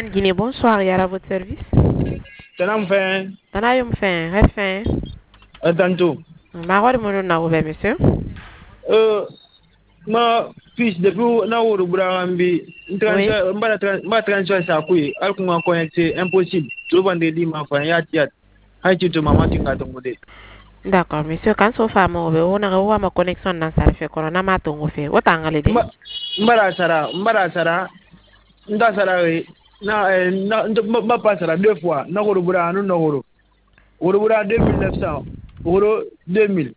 Guinée, bonsoir, et à votre service. Tanam fin. Tanayum fin, reste fin. Tantôt. Marori mon na ouvert, monsieur. Ma fils depuis na wuro burambi Oui. transfert mbara transfert sa kuyi al kuma connecté impossible to bande di ma fa ya tiat hay ci to mama tinga to ngode. D'accord, monsieur, quand on fait on a ma connexion dans sa fait corona ma tongo fait. What angale de? Mbara sara nda sara na ma pas sara deux fois na wuro bura na wuro 2900 wuro 2000.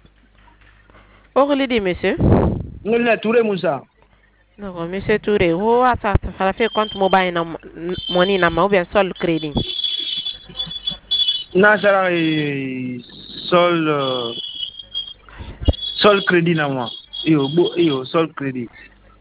Orli di monsieur. Ngol na Touré Moussa. Non, monsieur Touré, ça fait compte mobile na money na ma ou bien sol crédit. Na sara sol crédit na moi. Iyo sol crédit.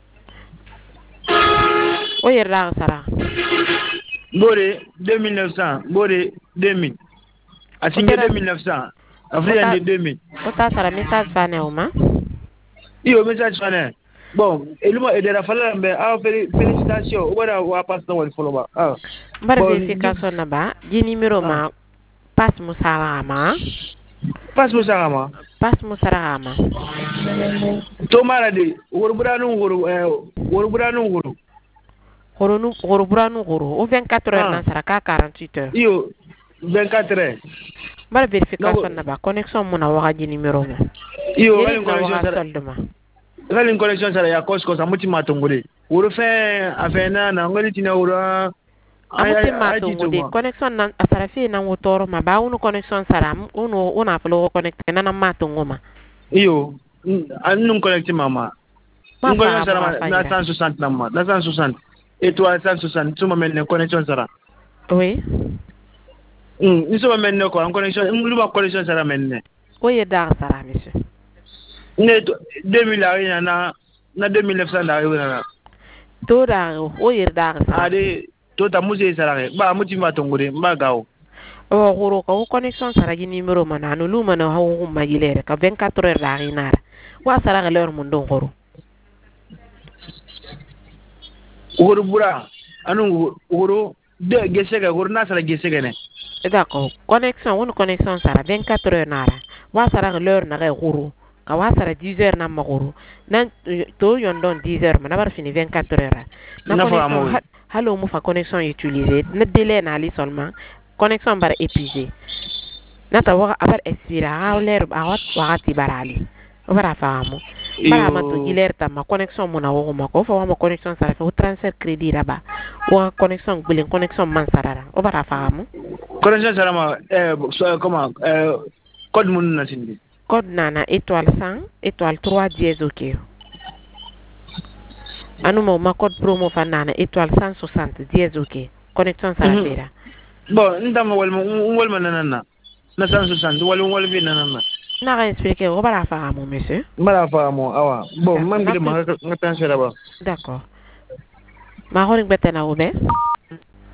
O yerra sara. Bore 2900, Bore 2000. Asinge 2900. Afrique 2000. Ota sara message fane o ma. Iyo message fane. Bon, eluma edera fala mbe félicitations. Wala wa passe na wal follow ba. Mbara verification na ba, di numéro ma passe musarama. Passe musarama. Passe musarama. To mara de woro buranu woro. Horo buranu horo. O 24 heures na sara ka 48 heures. Iyo 24 heures. Mbara verification na ba, connexion muna waka di numéro mo. Iyo wali connexion sara. Wali connexion sara ya kosko sa mutima tongore. Woro fe afena na ngoli tina woro. Amuti matungu de connexion na asara fi na wotoro ma ba unu connexion sara unu una flo connecte na matungu ma. Iyo annun connecte mama. Connexion sara na 160 na ma. Na 160. Étoile 160 tuma men connexion sara. Oui. Ni so men ko en connexion luma connexion sara men. O ye dar sara monsieur. Ne 2000 ari na 2900 ari na. To da o ye dar sara. Ade to ta muze sara ba mutima tongure mba gawo. O horo ko connexion sara gi numéro mana no luma na hawo ma gilere ka 24 heures da rinara. Wa sara ga lor mun don horo. Woro bura anu woro de gesega woro na sara gesega ne. D'accord. Connexion une connexion sara 24 heures nara. Wa sara ga lor na ga horo. Ka wa sara 10 heures na ma horo. Nan to yon don 10 heures ma na bar fini 24 heures. Na connexion halo mu fa connexion utiliser na délai na li seulement connexion bar épuisé. Na ta wa abar expira ha l'air a wat wakati barali. O bara faamu. Bara ma to giler ta ma connexion mu na wo ma ko fa wa ma connexion sara fa transfert crédit raba. Wa connexion gbelen connexion man sarara. O bara faamu. Connexion sara ma comment code mun na sindi. Code nana étoile 100 étoile 3 dièse OK. Anu ma code promo fa nana étoile 160 dièse OK. Connexion sara fera. Bon, ndam wal nanana. Na 160 wal vi nanana. Na ga expliquer o bara faamu monsieur. Bara faamu awa. Bon, man bi ma ngatan sera ba. D'accord. Ma horing betena obe.